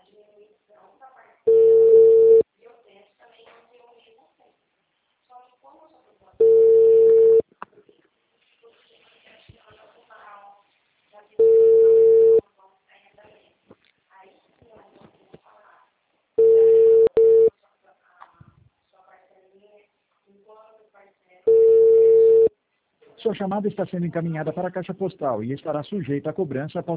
Sua chamada está sendo encaminhada para a caixa postal e estará sujeita a cobrança após